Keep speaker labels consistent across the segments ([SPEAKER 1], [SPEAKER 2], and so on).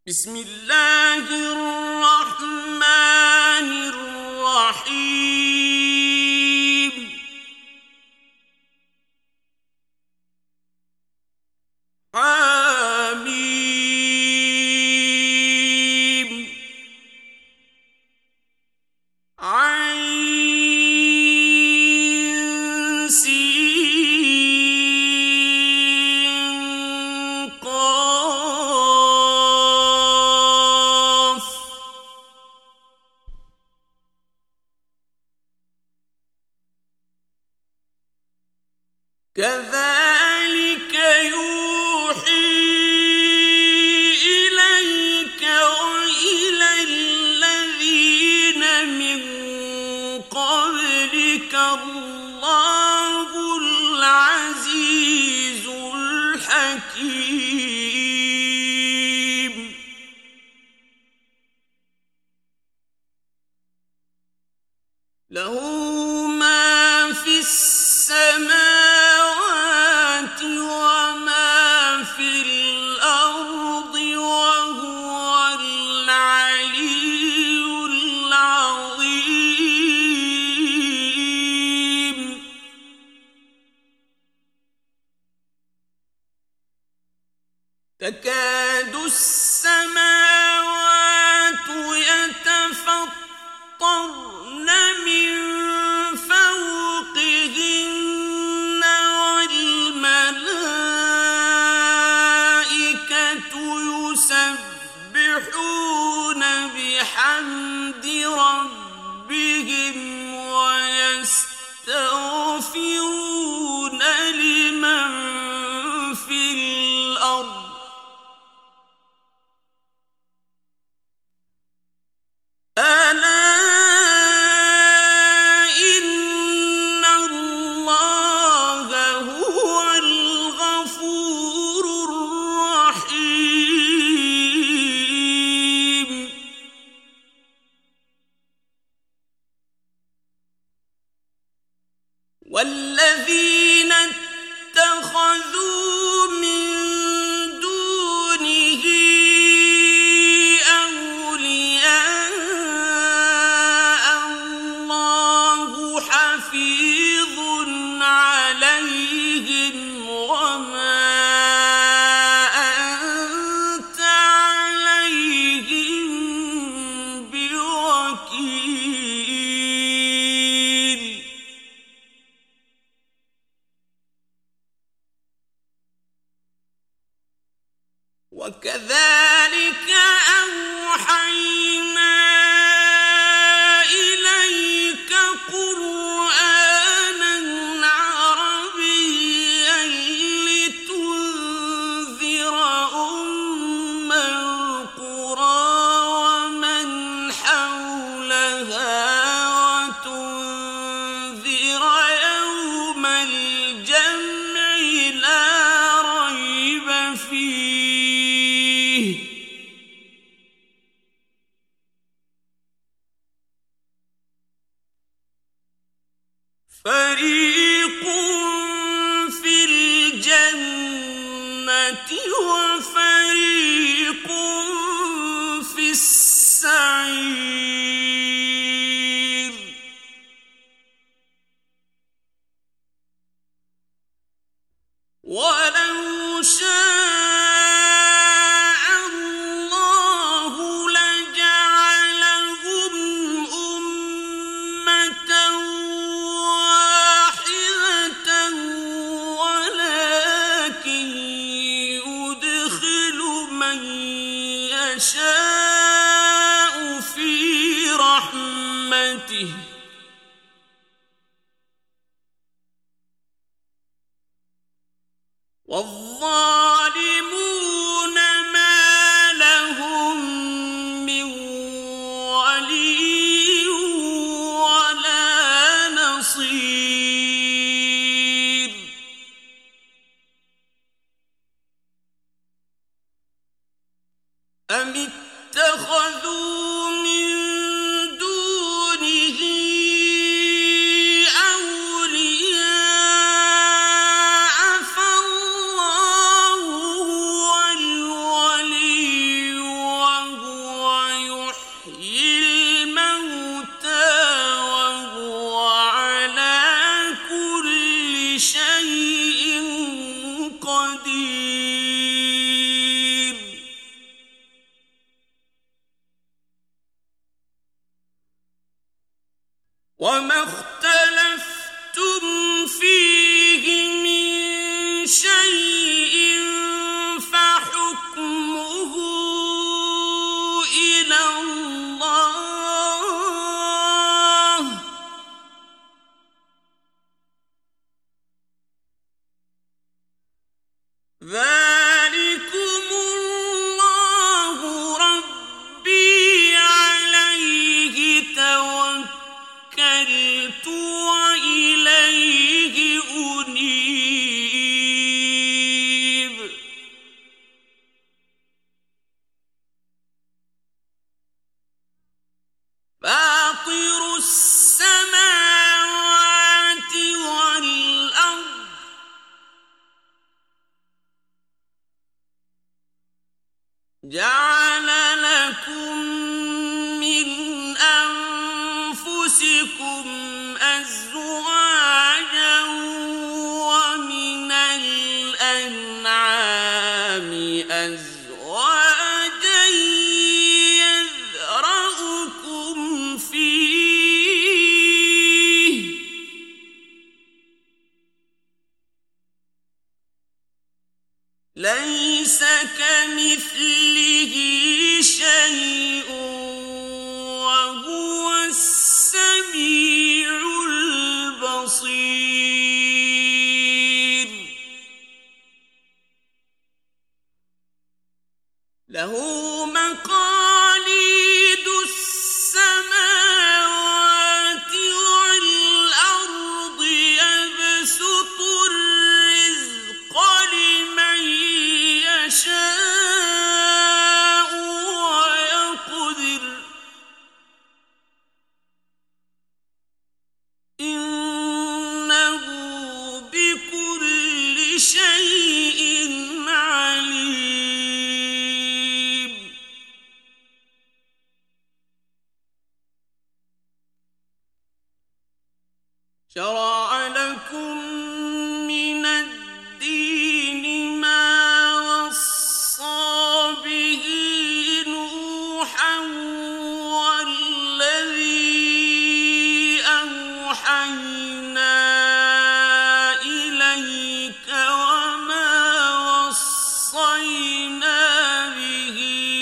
[SPEAKER 1] بسم الله الرحمن الرحيم حميم عين سين قاف كذلك يوحي إليك وإلى الذين من قبلك الله العزيز الحكيم له ما في السماوات وما في الأرض وهو العلي العظيم تكاد السماوات يتفطرن من فوقهن والملائكة يسبحون بحمد ربهم ويستغفرون لمن في الأرض ألا إن الله هو الغفور الرحيم والذين اتخذوا من دونه أولياء الله حفيظ عليهم وما أنت عليهم بوكيل وكذلك أوحينا إليك قرآنا عربيا لتنذر أم القرى ومن حولها وتنذر يوم الجمع لا ريب فيه فريق في الجنة وفريق في السعير ولو شاء الله لجعلهم أمة واحدة ولكن يدخل من يشاء في رحمته والظالمون ما لهم من ولي ولا نصير أم اتخذوا من دونه أولياء فالله هو الولي وما اختلفتم فيه من شيء فحكمه إلى الله ذلكم الله ربي عليه توكلت وإليه أنيب فاطر السماوات والأرض جعل لكم من أنفسكم أزواجا ومن الأنعام أزواجا يذرأكم فيه ليس كمثله شيء وهو السميع البصير له مقاليد السماوات والأرض يبسط الرزق لمن يشاء ويقدر إنه بكل شيء عليم شرع لكم من الدين ما وصى به نوحا والذي أوحينا إليك وما وصينا به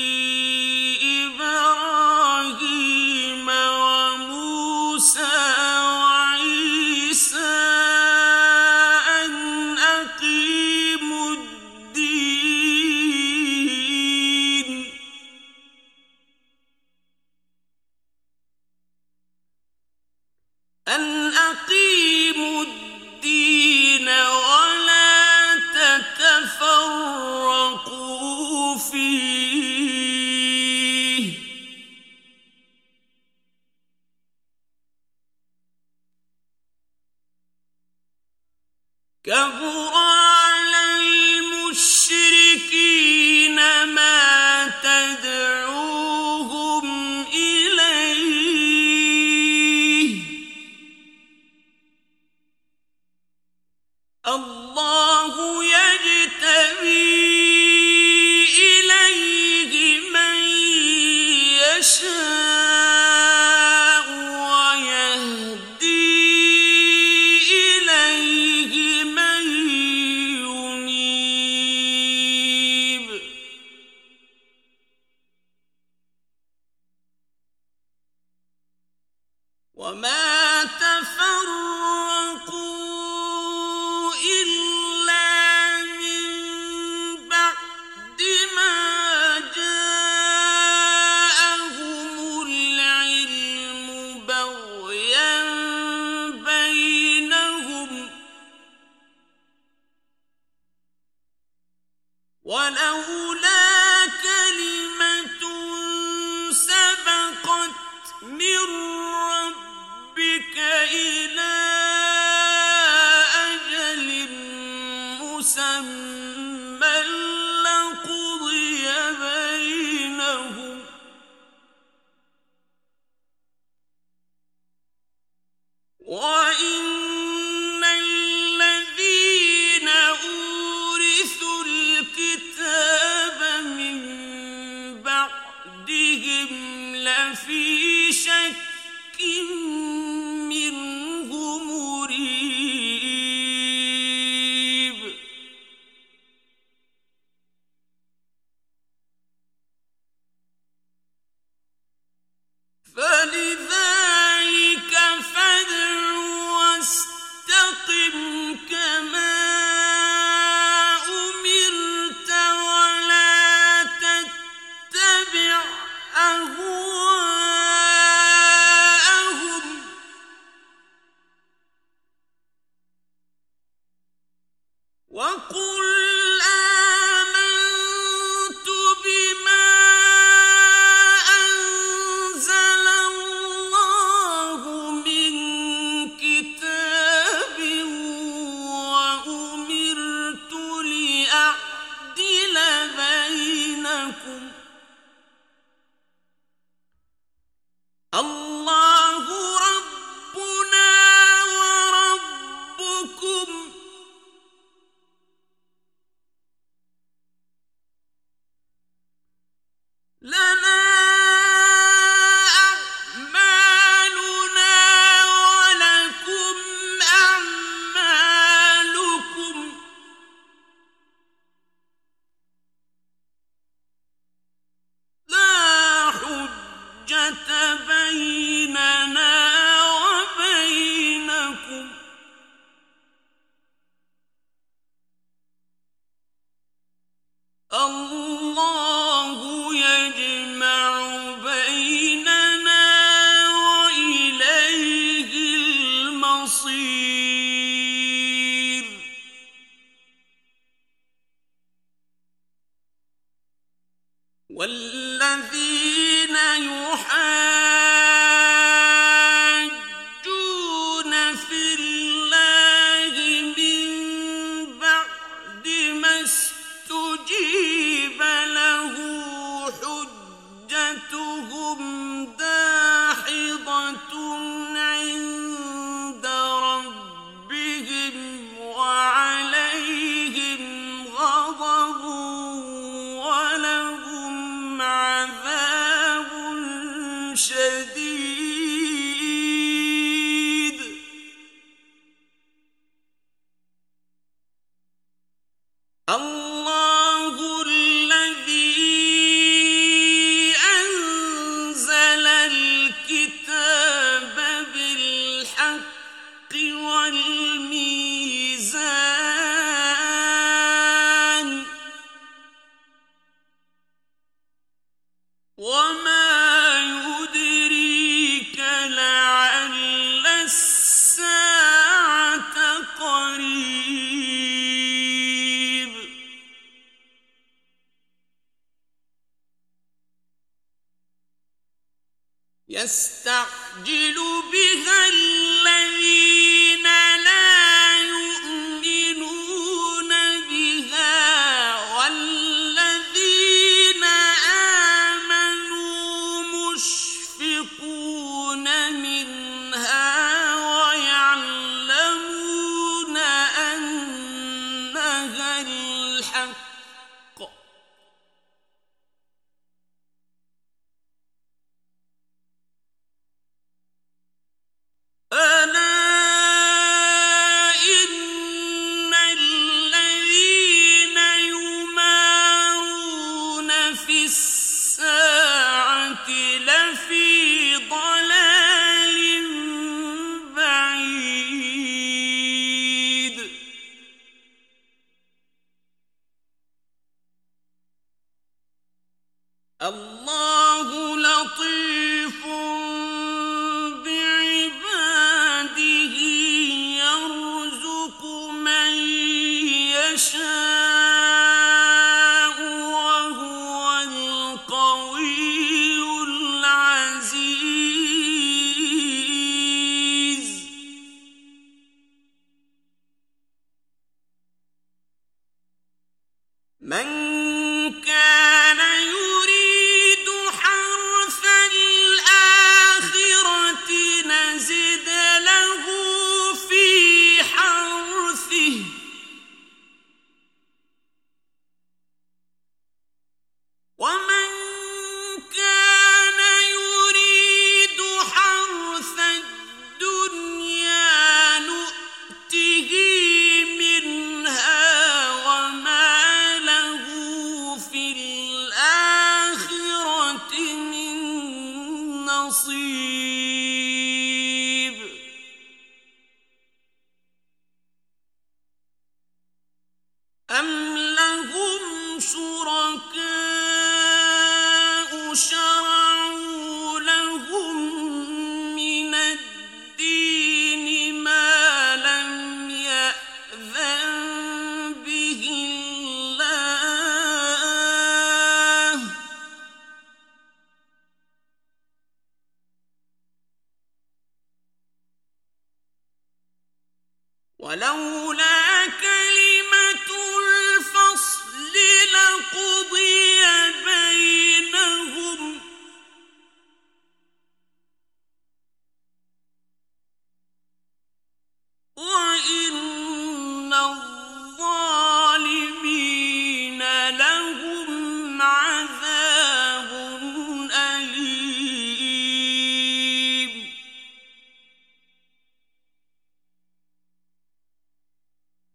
[SPEAKER 1] إبراهيم وموسى وعيسى أن أقيموا الدين ولا تتفرقوا فيه كبر على المشركين ما تدعوهم إليه الله يجتبي إليه من يشاء ويهدي إليه من ينيب وما تفرقوا إلا من بعد ما جاءهم العلم بغيا بينهم ولولا كلمة سبقت من ربك إلى أجل مسمى لقضي بينهم وإن الذين أورثوا الكتاب من بعدهم لفي شك والذين يحاجون في الله من بعد ما استجيب له حجتهم داحضة عند ربهم وعليهم غضب ولهم عذاب شديد. الله الذي أنزل الكتاب بالحق والميزان وما يدريك لعل الساعة قريب. يستعجل بها الذين لا يؤمنون بها والذين آمنوا مشفقون منها ويعلمون أنها الحق. ألا إن الذين يمارون في الساعة لفي ضلال بعيد. الله لطيف بعباده يرزق من يشاء وهو القوي العزيز. من كان يريد حرث الآخرة نزد له في حرثه ومن كان يريد حرث الدنيا نؤته منها وما له في الآخرة من نصيب. أم لهم شركاء شرعوا لهم من الدين ما لم يأذن به الله ولولا كلمة الفصل لقضي بينهم وإن الظالمين لهم عذاب أليم.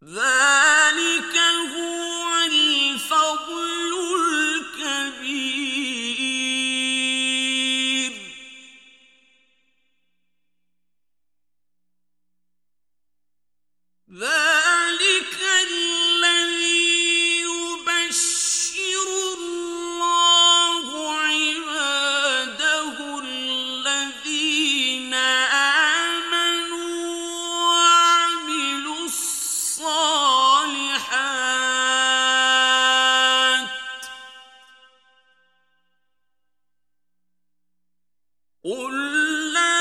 [SPEAKER 1] ذلك هو الفضل الكبير. ذلك الذي يبشر الله عباده الذين آمنوا وعملوا الصالحات. قل لا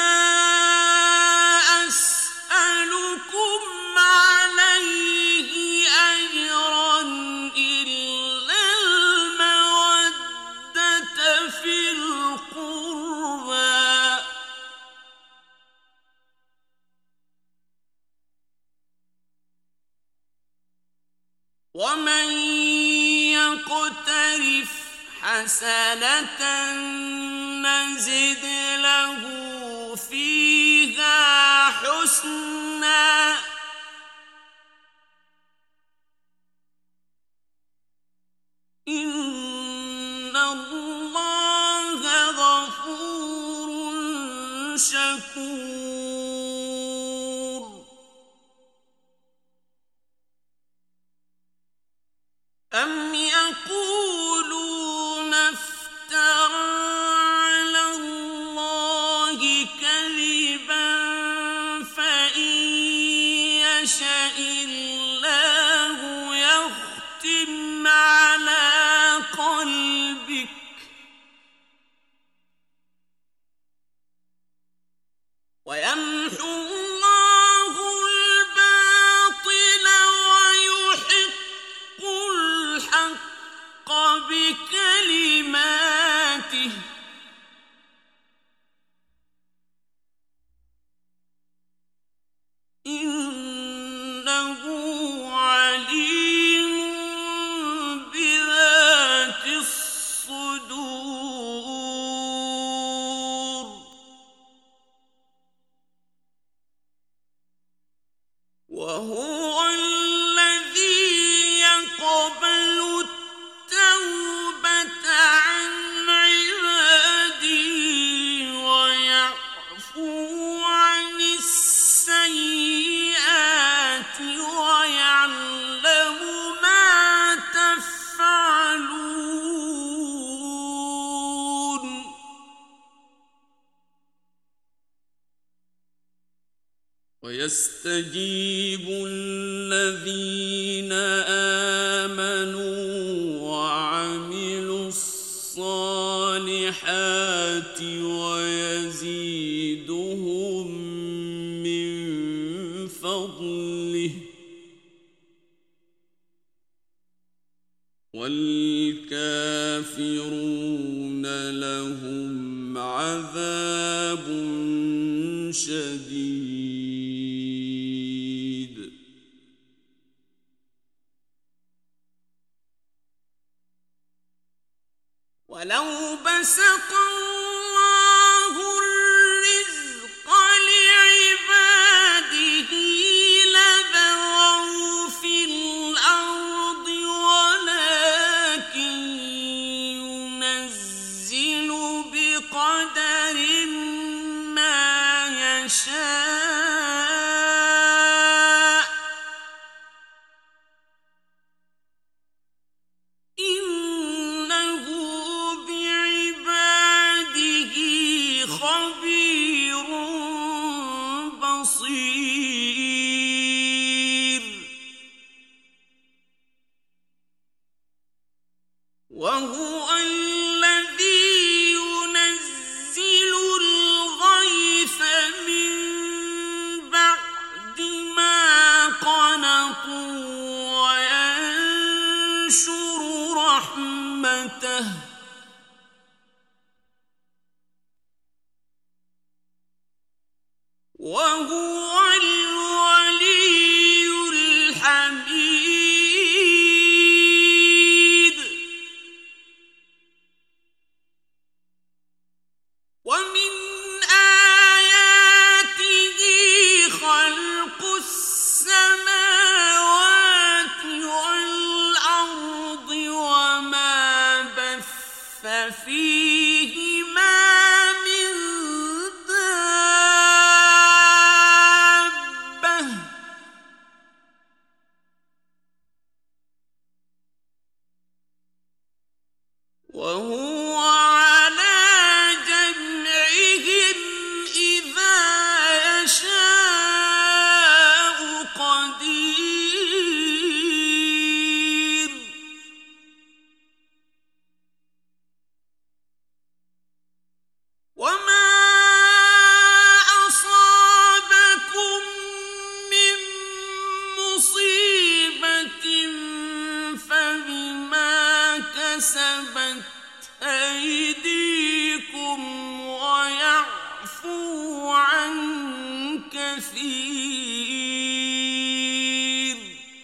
[SPEAKER 1] أسألكم عليه أجرا إلا المودة في القربى. ومن يقترف حسنة نزد له فيها حسنا إن الله غفور شكور. أم يقولون افترى على الله كذبا فإن يشأ الله يختم على قلبك ويمحو الله الباطل ويحق الحق بكلماته إنه عليم بذات الصدور. وهو الذي يقبل التوبة عن عباده ويعفو عن السيئات ويعلم ما تفعلون. ويستجيب الذين آمنوا وعملوا الصالحات ويزيدهم من فضله والكافرون لهم عذاب شديد. ولو بسط الله الرزق لعباده لبغوا في الأرض ولكن ينزل بقدر ما يشاء إنه بعباده خبير بصير. وهو الذي ينزل الغيث من بعد ما قنطوا وينشر رحمته وهو الولي الحميد. ومن آياته خلق السماوات وهو على جمعهم إذا يشاء قدير وما أصابكم من مصيبة فبما كسبت أيديكم ويعفو عن كثير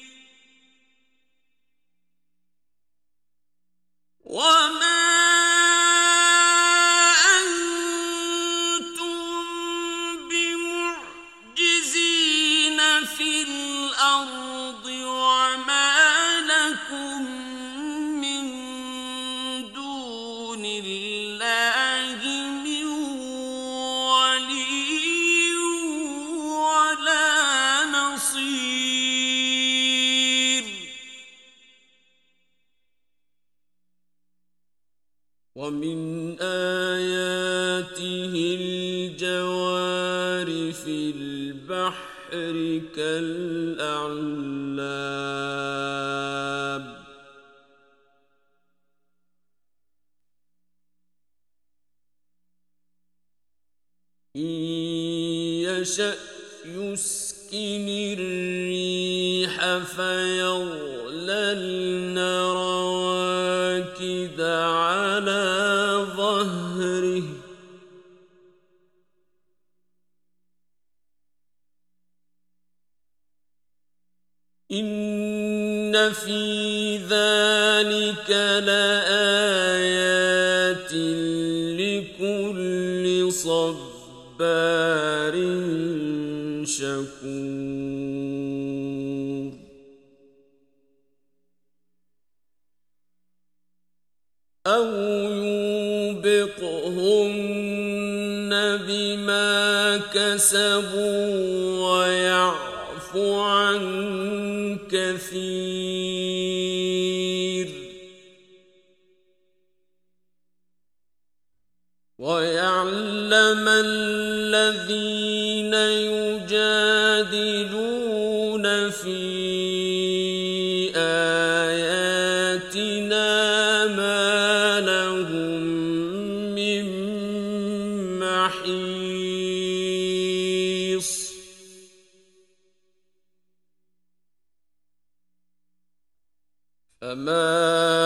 [SPEAKER 1] وما أنتم بمعجزين في الأرض وما لكم من دون الله من ولي ولا نصير ومن آياته الجوار في البحر كالأعلام إن يشأ يسكن الريح فيظللن رواكد على ظهره إن في ذلك لآيات لكل صبار شكور أو يوبقهن بما كسبوا ويعفو عن كثير ويعلم الذين يجادلون في آياتنا ما لهم من محيص فما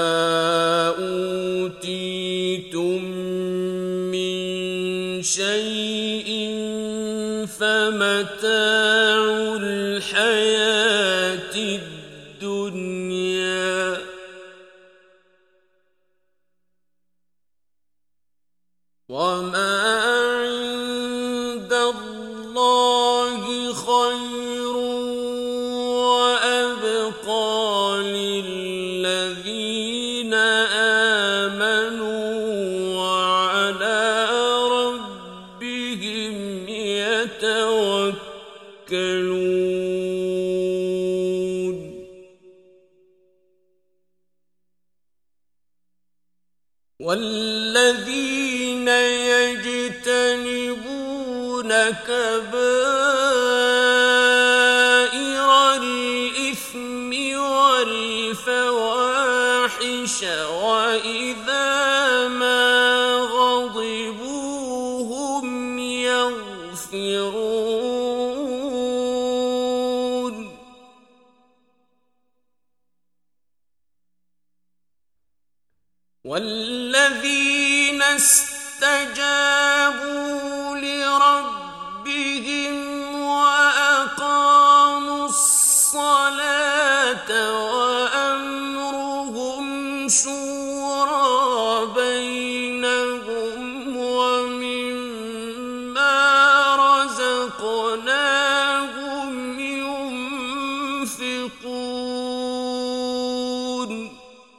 [SPEAKER 1] أوتيتم من شيء فمتاع الحياة الدنيا وما عند الله خير وأبقى للذين آمنوا وعلى ربهم يتوكلون والذين يجتنبون كبائر الإثم والفواحش وإذا ما غضبوا هم يغفرون والذين استجابوا لربهم وأقاموا الصلاة وأمرهم شورى بينهم ومما رزقناهم ينفقون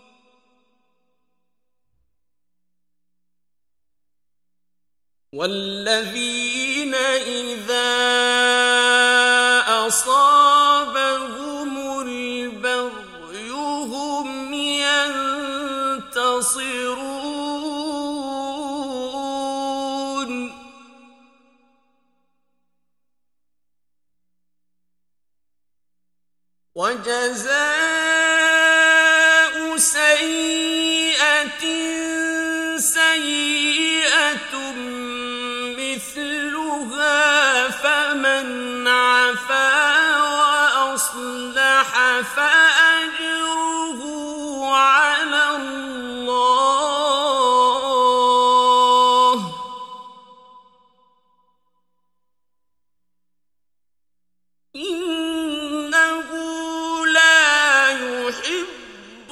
[SPEAKER 1] والذين إذا أصابهم البغي هم ينتصرون وجزاء سيئة سيئة مثلها فمن عفا وأصلح فأجره على الله إنه لا يحب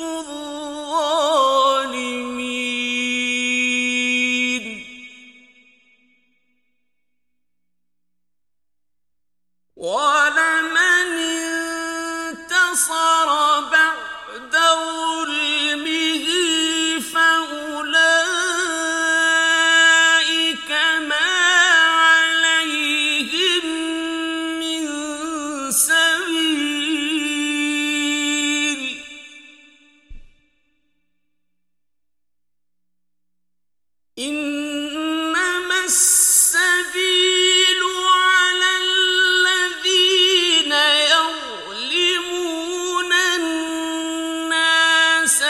[SPEAKER 1] الظالمين ولمن انتصر بعد ظلمه فأولئك ما عليهم من سبيل إنما السبيل على الذين يظلمون الناس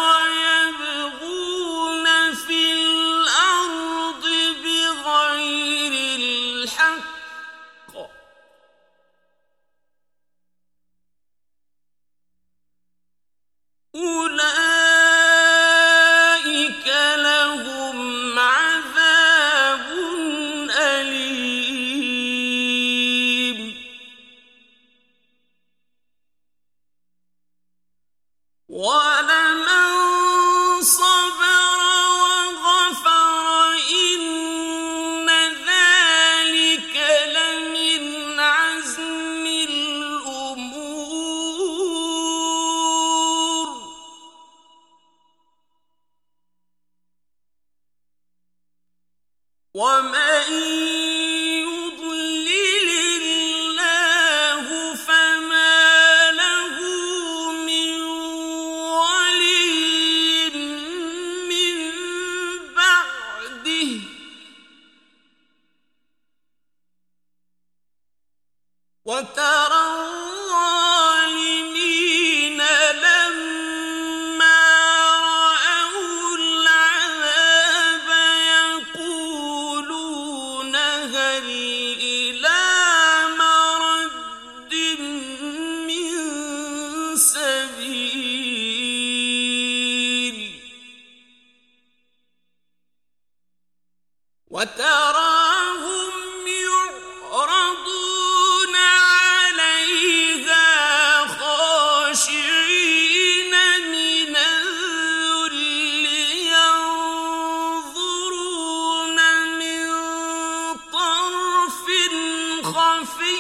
[SPEAKER 1] ويبغون في الأرض بغير الحق أولئك لهم عذاب أليم ولمن صبر وغفر إن ذلك لمن عزم الأمور ومن يضلل الله فما له من ولي من بعده وترى الظالمين لما رأوا العذاب يقولون هل إلى مرد من سبيل وتراهم يعرضون عليها خاشعين من الذل ينظرون من طرف خفي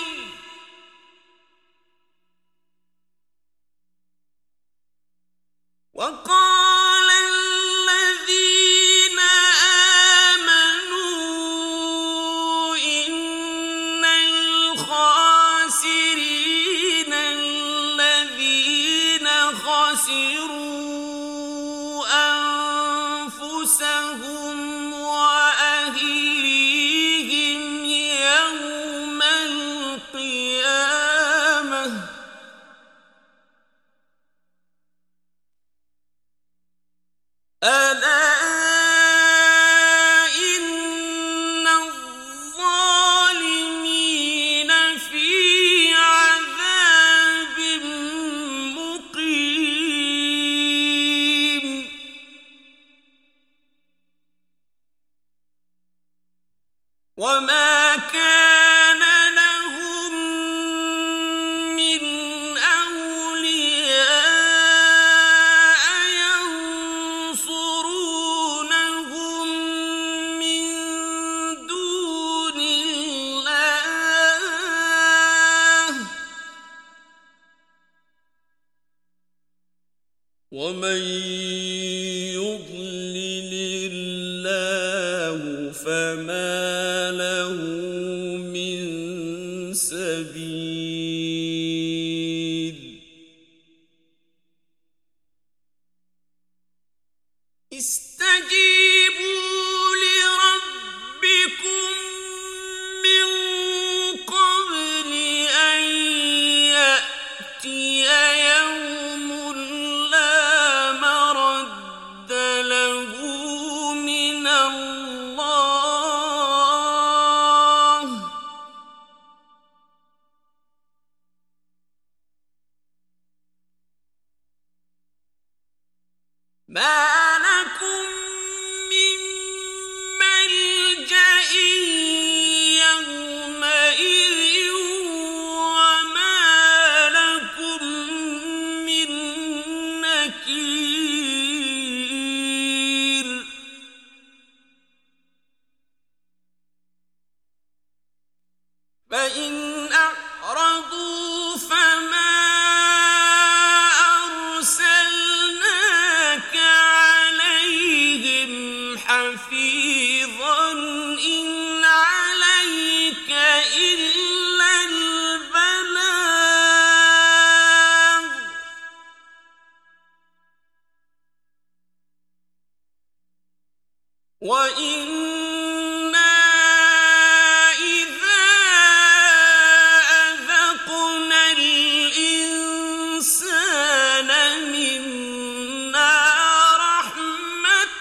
[SPEAKER 1] وقال الذين آمنوا إن الخاسرين الذين خسروا أنفسهم وأهليهم يوم القيامة ألا إن الظالمين في عذاب مقيم وما كان لهم من أولياء ينصرونهم من دون الله ومن يضلل الله فما له من سبيل استجيبوا لربكم من قبل أن يأتي ما لكم من ملجأ يومئذ وما لكم من نكير فإن أعرضوا فما أرسلناك عليهم حفيظا إن عليك إلا البلاغ وإنا إذا أذقنا الإنسان منا رحمة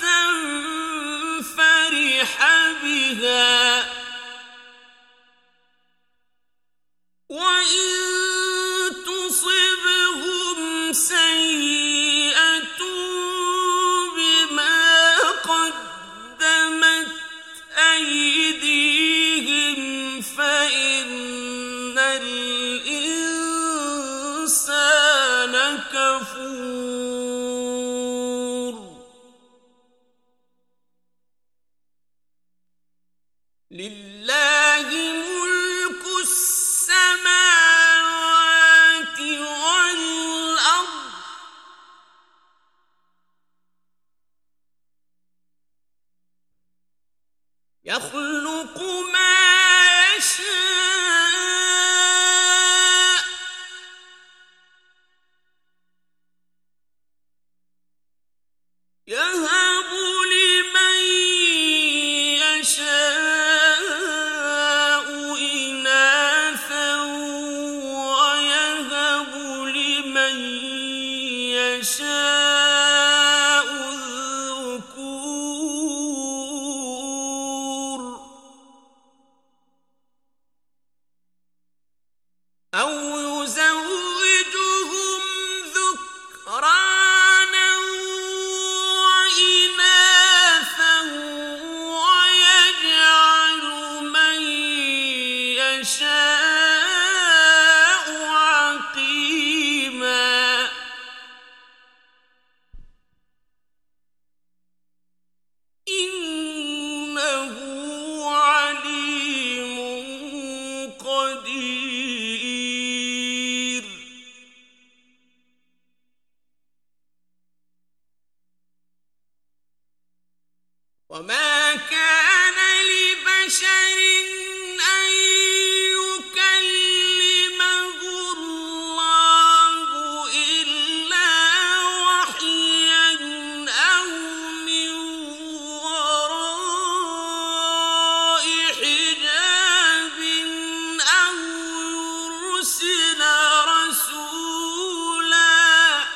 [SPEAKER 1] فرح بها وإن تصبهم سيئة بما قدمت أيديهم فإن الإنسان كفور لله ملك السماوات والأرض يخلق ما يشاء يهب لمن يشاء إناثا ويهب لمن يشاء الذكور أو يزوجهم ذكرانا وإناثا ويجعل من يشاء عقيما إنه عليم قدير وما كان لبشر أن يكلمه الله إلا وحيا أو من وراء حجاب أو يرسل رسولا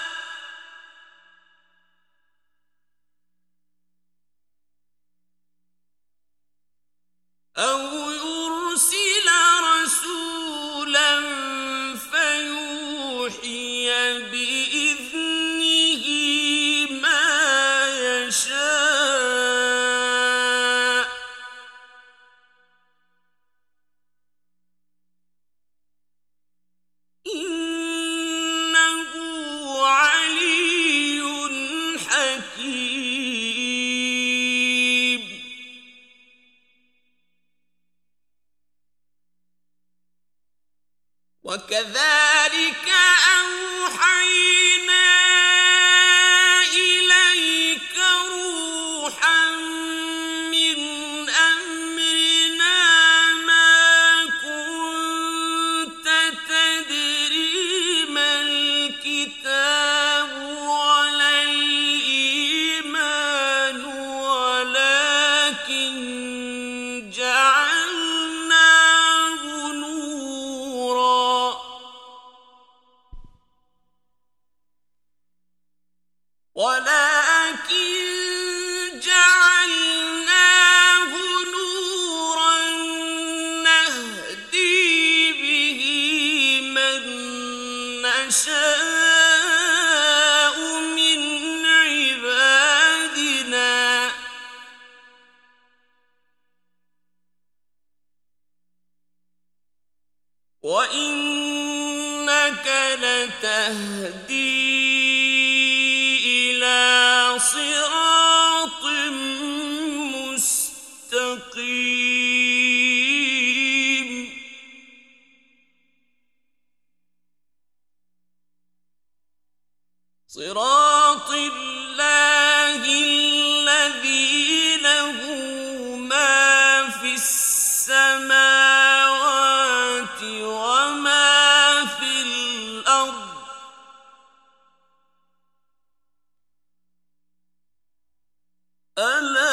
[SPEAKER 1] فيوحي بإذنه ما يشاء إنه علي حكيم وكذلك أوحينا إليك روحا من أمرنا ما كنت تدري ما الكتاب ولا الإيمان ولكن جعلناه نورا نهدي به من نشاء من عبادنا يهدي إلى صراط مستقيم صراط الله الذي له ما في السماوات وما في الأرض ألا